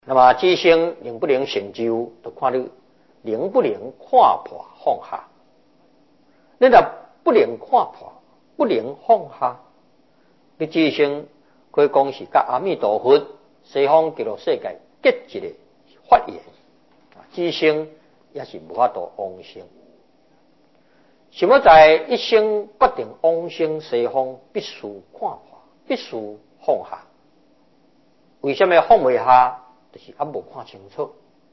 那么知生能不能成就，就看你能不能看破放下。你若不能看破，不能放下，你知生可以讲是甲阿弥陀佛、西方极乐世界结一个法缘，知生也是无法度往生。想要在一生决定往生西方，必须看破，必须放下。为什么放袂下？就是还无看清楚。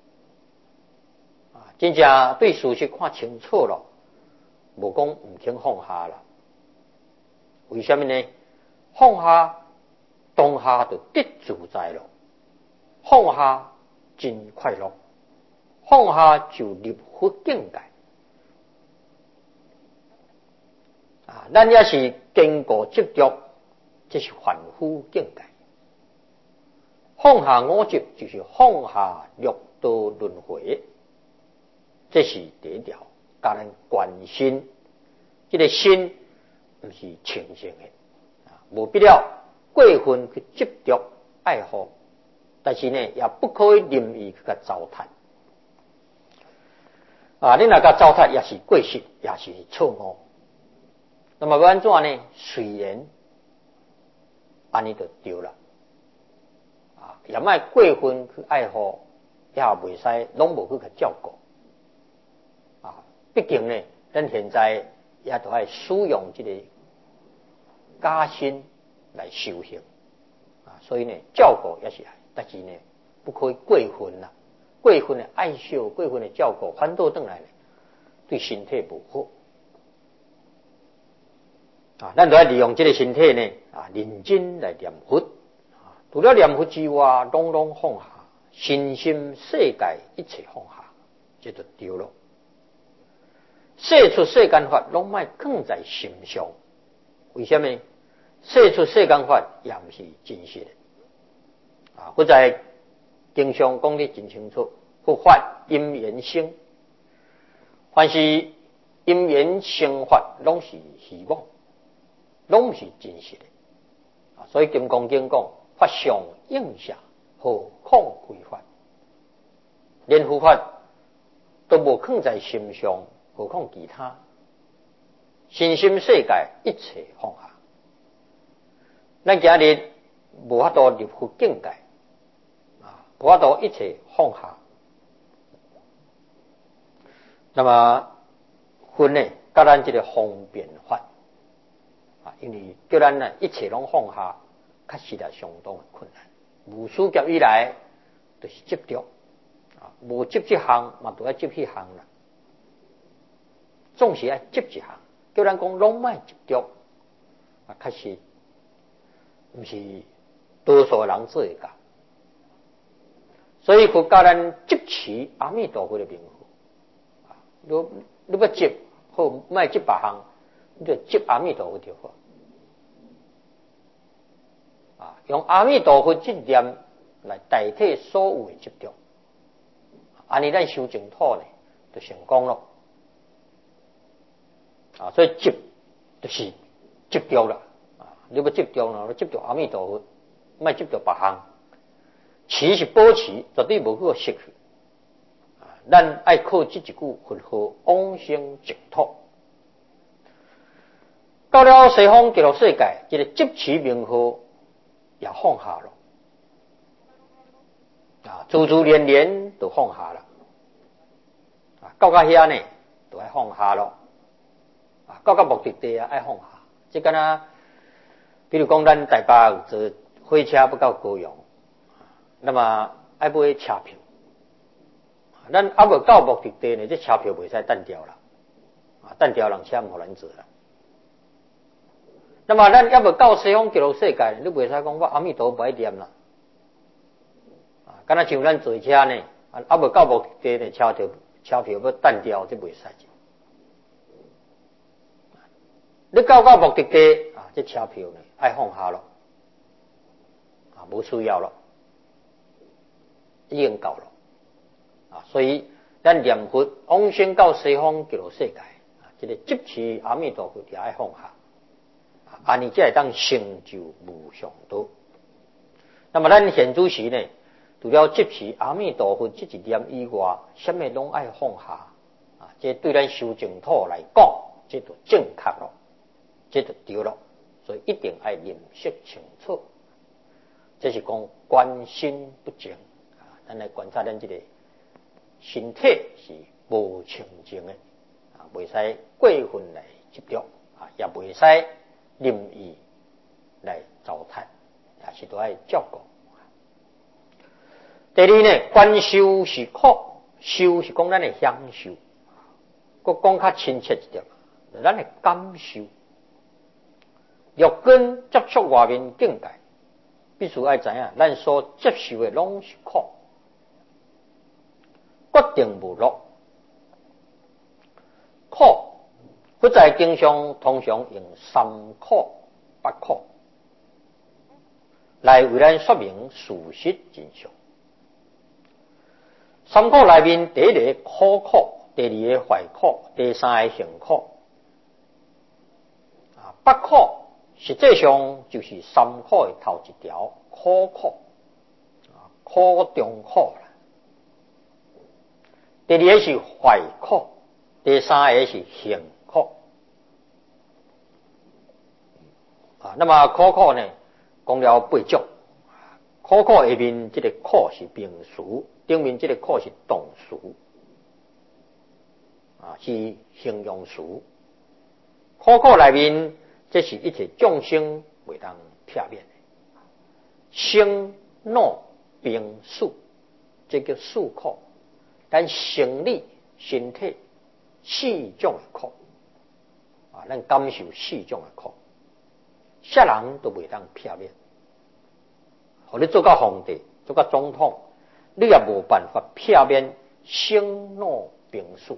真正对事实看清楚了，无讲唔肯放下啦。为什么呢？放下当下就得自在了，放下真快乐，放下就入佛境界。咱也是坚固执着，这是凡夫境界。放下我执就是放下六道轮回，这是第一条。教人关心，这个心不是清净的，无必要过分去执着爱好，但是呢，也不可以任意去甲糟蹋。你若甲糟蹋，也是过失，也是错误。那么要安怎呢？虽然安尼就对了，也莫过分去爱好，也袂使拢无去照顾。毕竟呢，咱现在也都要使用这个假心来修行，所以呢，照顾也是，但是呢，不可以过分啦，过分的爱惜，过分的照顾，反倒转来呢，对身体不好。咱都要利用这个身体呢，认真来念佛。除了念佛之外，拢放下，身心世界一切放下，这就对了。世出世间法，拢莫放在心上。为什么？世出世间法也不是真实的。我在经上讲得真清楚，佛法因缘生，凡是因缘生法，拢是虚妄，拢不是真实的。所以金刚经讲，法相应下，何况非法？连佛法都无放在心上，何况其他？身心世界一切放下。咱今日无法度入佛境界，无法度一切放下。那么佛呢，甲咱这个方便法，因为叫咱呢一切拢放下，确实是相当的困难。无数劫以来，就是执着，无执这项，嘛都要执迄项啦。总是要执一项，叫咱讲拢莫执着，确实不是多数人做会到。所以佛教咱执持阿弥陀佛的名号，你要执好，莫执别项，你就执阿弥陀佛就好。用阿弥陀佛这念来代替所有的执着，安尼咱修净土呢，就成功了。所以执就是执着了。你要执着呢，执着阿弥陀佛，莫执着别项。持是保持，绝对无去失去。咱爱靠这一句佛号往生净土。到了西方极乐世界，这个执持名号也放下了，自自然然就放下了。到遐呢，就要放下了。到目的地爱放下。即敢若，比如讲咱台北坐火车要到高雄，那么爱买车票，咱还无到目的地呢，这车票袂使等掉啦，等掉人车唔互咱坐啦。那么咱还无到西方极乐世界，你袂使讲我阿弥陀佛念啦，敢若像咱坐车呢，还无到目的地呢，车票要等掉，这袂使。你到目的地这车票呢爱放下咯，无需要咯，已经够了。所以咱念佛往生到西方极乐世界，这个执持阿弥陀佛也爱放下，安尼才会当成就无上道。那么咱现主时呢， 除了即时阿弥陀佛这一念以外，什么拢爱放下啊！这对咱修净土来讲，这就正确咯，这就对咯。所以一定要认识清楚，这是讲观心不净啊！咱来观察咱这个身体是无清净的啊，袂使过分来执着啊，也袂使任意来糟蹋，也是都要照顾。第二呢，观修是苦，修是讲咱的享受，佫讲较亲切一点，咱的感受。六根接触外面境界，必须要知影，咱所接受的拢是苦，决定无乐。苦，佛在经上通常用三苦、八苦来为咱说明事实真相。三苦内面，第一个苦苦，第二个坏苦，第三个行苦。八苦实际上就是三苦的头一条，苦苦，苦中苦啦。第二个是坏苦，第三个是行苦。那么苦苦呢，讲了8种。苦苦下面这个苦是名词，顶面这个苦是动词，是形容词。苦苦内面，这是一切众生袂当撇免的，生老病死，这叫四苦。咱生理身体4种的苦，咱感受4种的苦，啥人都袂当撇免。互你做到皇帝，做到总统，你也无办法撇免生老病死。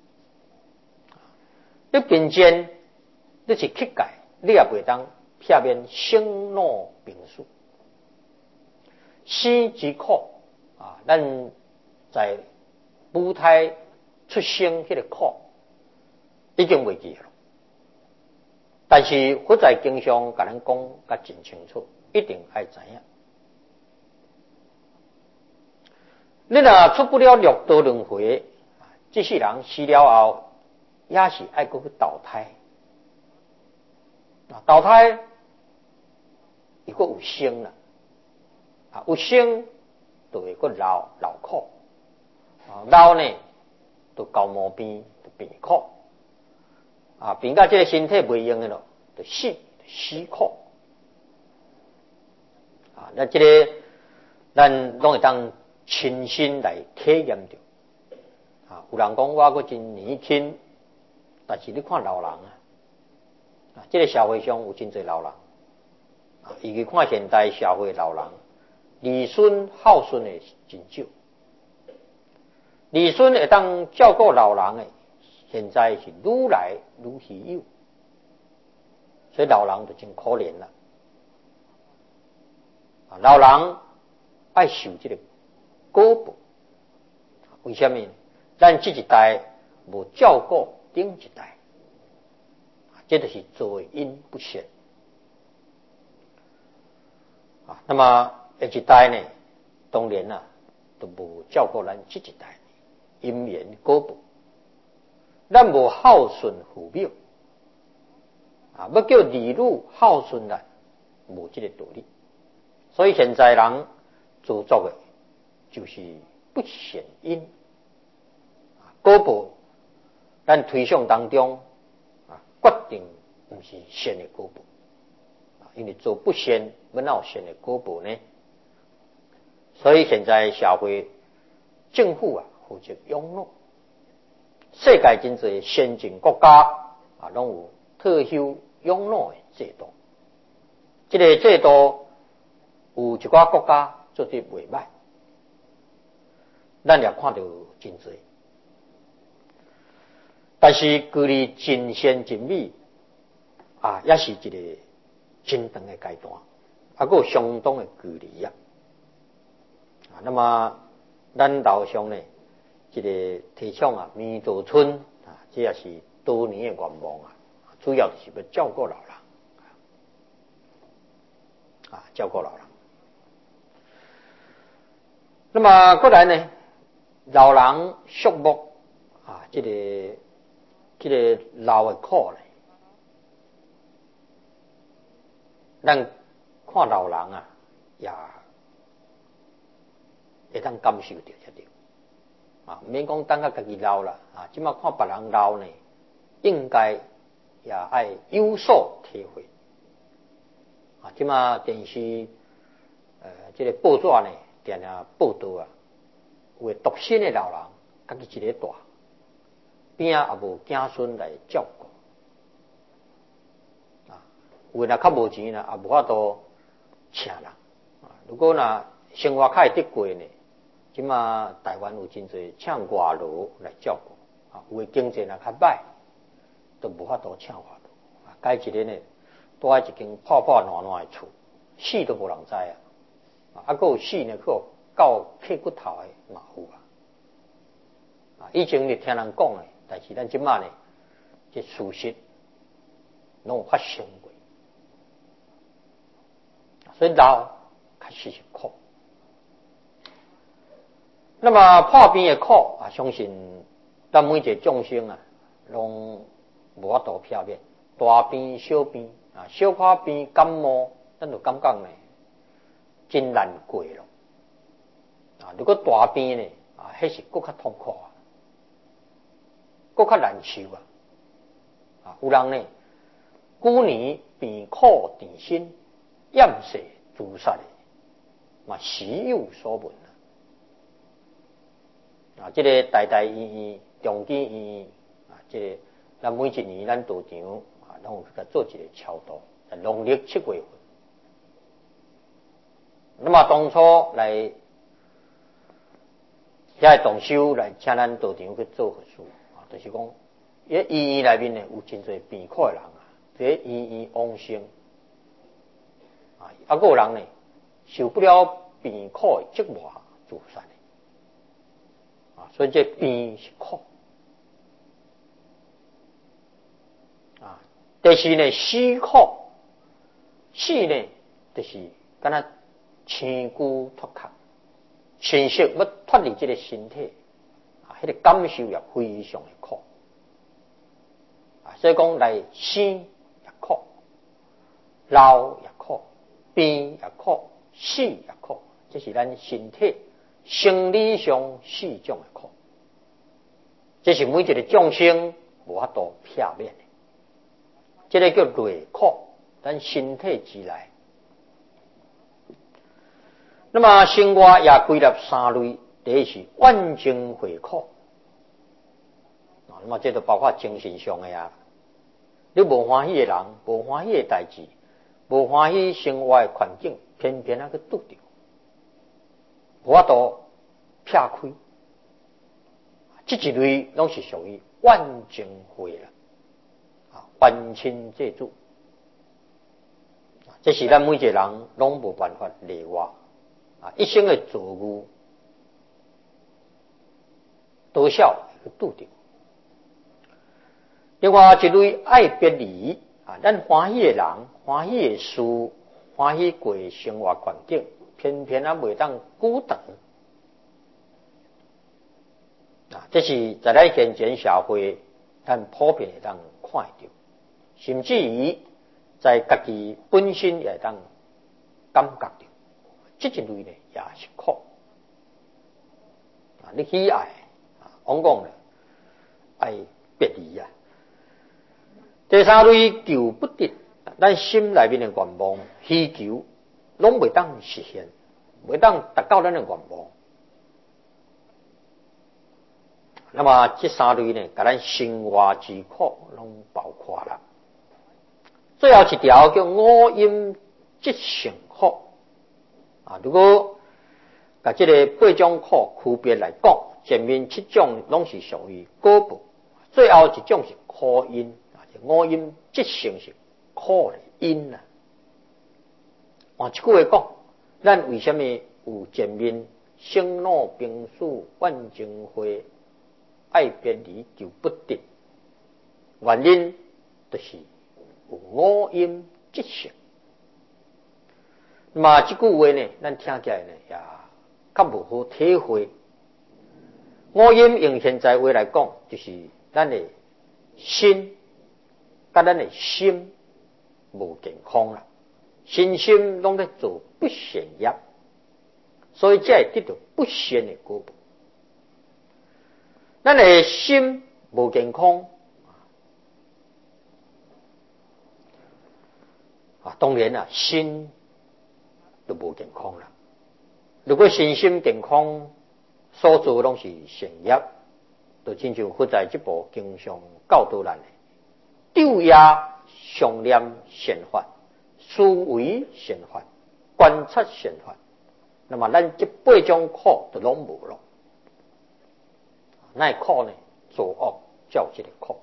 你并肩，你是乞丐，你也袂当撇免生老病死。生之苦咱在母胎出生迄个苦已经袂记了，但是佛在经上甲咱讲甲真清楚，一定要知影。你若出不了六道轮回，这世人死了后，也是爱过去投胎。投胎，如果有生啦，有生就会过老苦，老呢就交毛病，就病苦，病到这个身体袂用的咯，就死苦。那这个咱拢会当亲身来体验着。有人讲我还真年轻，但是你看老人这个社会上有真侪老人，尤其看现代社会老人，儿孙孝顺的真少，儿孙会当照顾老人的，现在是愈来愈稀有，所以老人就真可怜了。老人爱受这个果报，为什么？咱这一代无照顾顶一代，这就是作因不善。那么下一代呢，当然都无照顾咱这一代，因缘果报。咱无孝顺父母，要叫儿女孝顺咱，无这个道理。所以现在人做作的就是不善因，果报咱推想当中决定不是善的果报，因为做不善要哪有善的果报呢？所以现在社会政府负责养老，世界真侪先进国家拢有退休养老的制度，这个制度有一寡国家做得袂歹，咱也看到真侪。但是距离真善真美也是一个真长的阶段，还有相当的距离那么咱楼上呢，这个提倡弥陀村这也是多年的愿望主要就是要照顾老人照顾老人。 那么过来呢，老人畜牧啊，这个老的苦呢，咱看老人啊，也会当感受到才对啊，免讲等到家己老了啊，即马看别人老呢，应该也爱有所体会啊。即马电视这个报纸呢，定定报道啊，有个独身的老人，家己一个大，边啊也无子孙来照顾啊。有若较无钱呢，也无法度请人啊。如果若生活较会得过呢，即马台湾有真侪请外劳来照顾啊。有的经济若较歹，都无法度请外劳啊。改一个呢，住喺一间破破烂烂的厝，死都无人知啊。啊，还有死呢，去到割骨头的嘛有啊。啊，以前你听人讲的，但是咱即马呢，这事实拢有发生过，所以老确实是苦。那么破病的苦啊，相信咱每一个众生啊，拢无法度避免。大病小病啊，小可病感冒，咱就感觉呢，真难过咯。啊，如果大病呢，啊，迄是更较痛苦啊，更较难受啊。啊，有人呢，久年病苦缠身，厌世自杀的，嘛时有所闻啊。这个台大医院、中基医院啊，这个咱每一年咱道场啊，拢有去做一个超度，在农历7月份。那么当初来遐动手来请咱道场去做法事啊，就是讲，伊医院内面呢有真侪病苦的人啊，这医院往生啊，还有人呢受不了病苦的折磨自杀的啊，所以这病是苦啊。但是呢，死苦，死呢就是敢若千古脱壳。神识要脱离这个身体啊，迄个感受也非常的苦啊。所以讲来生也苦，老也苦，病也苦，死也苦，这是咱身体生理上4种的苦，这是每一个众生无法度避免的。这个叫累苦，咱身体之内。那么生活也归纳3类，第一是万精回苦啊，那么这就包括精神上的啊，你无欢喜的人，无欢喜的代志，无欢喜生活的环境，偏偏去拄着，无法度撇开，这一类拢是属于万精回了啊，万亲借助，这是咱每一个人拢无办法例外。啊，一生的作恶，多少会拄着。另外一类爱别离啊，咱欢喜的人、欢喜的事、欢喜过的生活环境，偏偏未当久长啊。这是在咱现前社会，咱普遍会当看到，甚至于在家己本身也当感觉到。这一类呢也是苦啊！你喜爱啊，往往呢爱别离啊。第3类求不得，咱心内面的愿望、需求，拢未当实现，未当达到咱的愿望。那么这3类呢，甲咱生活之苦拢包括了。最后一条叫五阴即成苦。啊，如果把这个8种苦区别来讲，前面7种拢是属于果报，最后一种是苦因啊，五阴即成是苦的因啊。换一句话讲，咱为什么有前面生老病死万情会爱别离求不得？原因就是有五阴即成。那么这句话呢，咱听起来呢也较无好体会。五阴用现在话来讲，就是咱的身甲咱的心无健康啦，身心拢在做不善业，所以才会得到不善的果报。咱的心无健康当然啦，心就无健康啦。如果身心健康，所做拢是善业，就亲像佛在这部经上教导咱的：昼夜常念善法，思维善法，观察善法。那么咱这8种苦就拢无咯。那苦呢？作恶叫这个苦。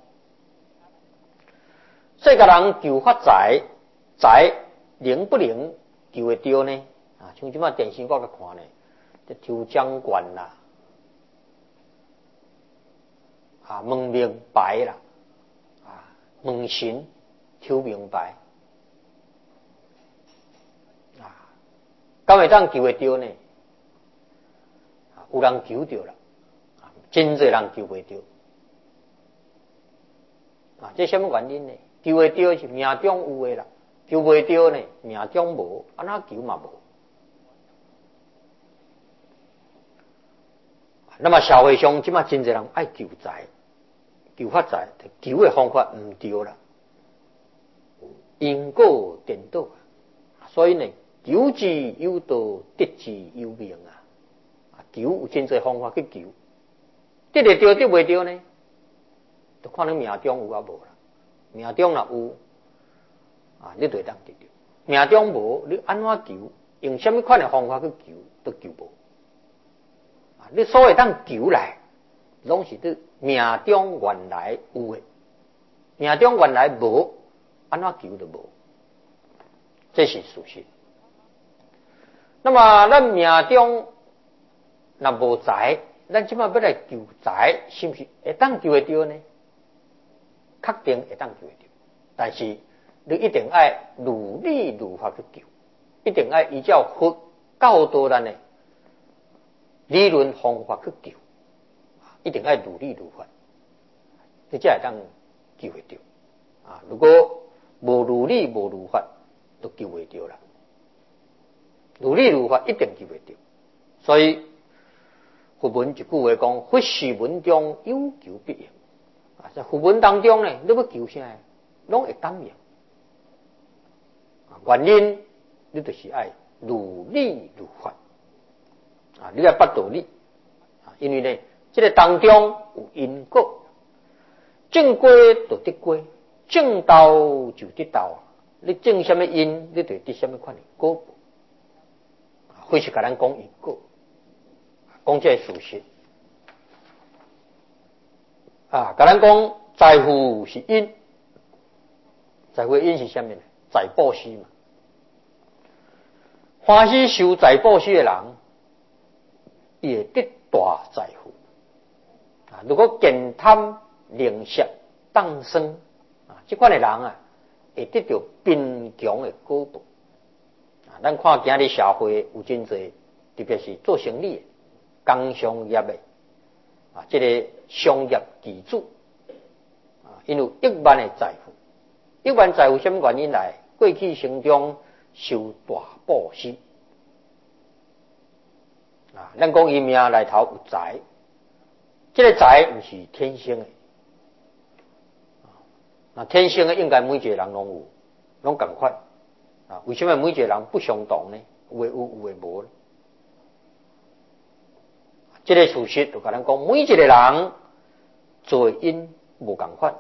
世界人求发财，财灵不灵求会到呢？像即马电视我甲看呢，这抽奖券啦，问名牌啦，问神抽名牌，敢会当求会到呢？有人求到啦，真侪人求袂到。这什么原因呢？求会到是命中有诶啦，求袂到呢命中无，安怎求嘛无。那么社会上即马真侪人爱求财、求发财，求诶方法毋对啦，因果颠倒，所以呢，求之有道，得之有命求有真侪方法去求，得会到得袂到呢？就看你命中有无啦。命中若有你就会当得到；命中无，你安怎求？用什么款的方法去求，都求无。你所谓当求来，拢是你命中原来有的，命中原来无，安怎求都无，这是事实。那么咱命中若无财，咱即马要来求财，是不是会当求会到呢？确定会当求会到，但是你一定要如理如法去求，一定要依照佛教导咱的理论方法去求，一定要如理如法，你才会当求会到。如果无如理无如法，就求会到啦。如理如法一定求会到，所以佛文一句话讲：佛是文中有求必应。在佛文当中呢，你要求啥，拢会答应。原因你就是爱如理如法你要捌道理因为呢，这个当中有因果，种果就得果，种豆就得豆。你种什么因，你就得什么款的果报。或是甲咱讲因果，讲这事实。甲咱讲财富是因，财富因是什么呢？财布施嘛。欢喜受财布施的人，也得大财富。如果健贪吝啬当生这款的人会得到贫穷的果报。咱看今日社会有真侪，特别是做生意的、工商业的这个商业基主因为亿万的财富，亿万财富什么原因来？过去生中受大布施咱讲伊命内头有财，这个财不是天生的天生的应该每一个人拢有，拢同款为什么每一个人不相同呢？有的有，有的无呢？这个事实就甲咱讲，每一个人做因无同款。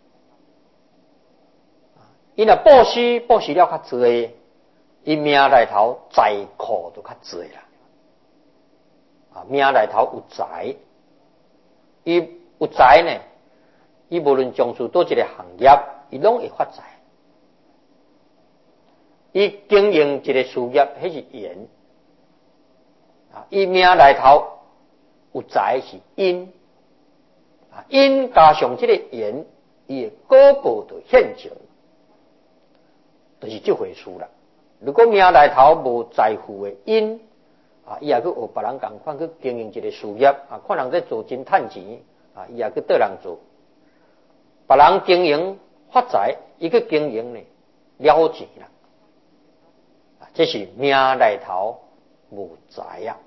伊若布施了较侪，伊命内头财库就较侪啦。命内头有财，伊有财呢，伊无论从事倒一个行业，伊拢会发财。伊经营一个事业，迄是缘伊命内头有财是因因加上这个缘，伊的果报就现前，就是这回事啦。如果命内头无财富的因伊也去学别人共款去经营一个事业看人在做真趁钱伊也去对人做，别人经营发财，伊去经营呢了钱啦，这是命内头无财啊。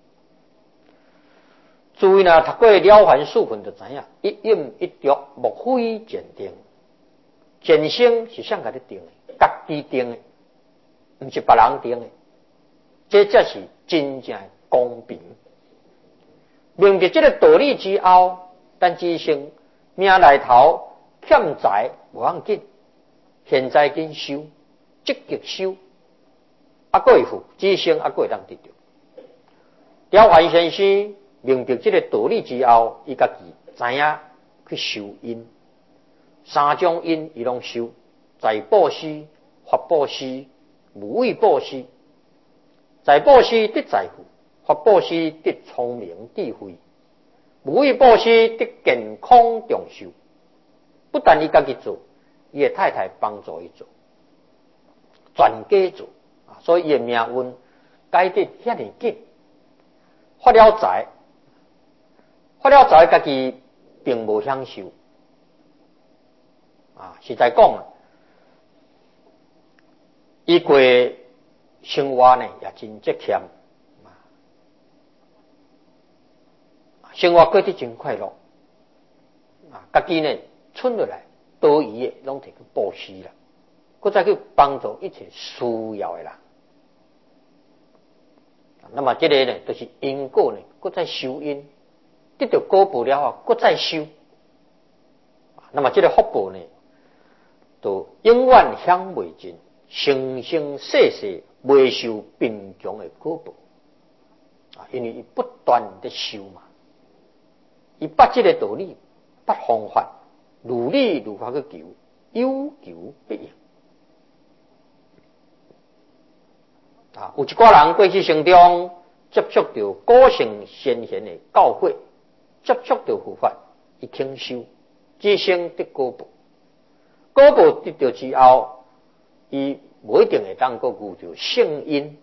注意呢，读过了凡四训就知影，一饮一啄，莫非鉴定。鉴生是谁甲你定的？家己定的，不是别人定的。这才是真正的公平。明白这个道理之后，咱知生命内头欠财无要紧，现在紧收，积极收，还会富，知生还会当得到。了凡先生明白这个道理之后，伊家己知影去收因，三种因伊拢收：财布施、法布施、无畏布施。财布施得财富，法布施得聪明智慧，无畏布施得健康长寿。不但伊家己做，伊的太太帮助伊做，全家做所以伊的命运改得遐尼紧。发了财，家己并无享受实在讲伊过生活呢也真节俭生活过得真快乐家己呢存落来多余的拢摕去布施啦，搁再去帮助一切需要的人。那么这个呢就是因果呢搁再收因，得到果报了后搁再收。那么这个福报呢就永远享未尽，生生世世未受贫穷的果报因为伊不断的修嘛，伊把这个道理，把方法，如理如法去求，有求必应有一寡人过去生中接触到古圣先贤的教诲，接触到佛法，伊听修，即生得果报。果报得到之后，伊无一定会当个遇到圣因，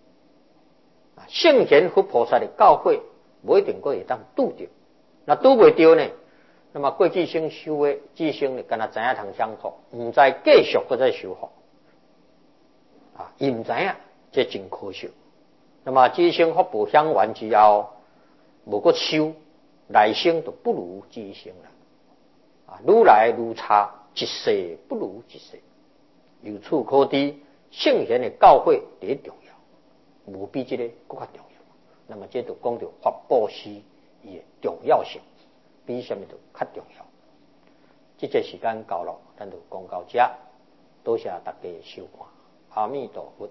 圣贤佛菩萨的教诲，无一定个会当拄着。那拄袂着呢？那么过去生修的即生呢，敢若知影通享福，唔知继续搁再修福伊唔知影，这真可惜。那么即生福报享完之后，无搁修，来生就不如即生了愈来愈差。一世不如一世，由此可知，圣贤的教诲第一重要，无比这个更加重要。那么这就讲到法布施伊的重要性，比什么都较重要。这节时间到了，咱就讲到这，多谢大家收看，阿弥陀佛。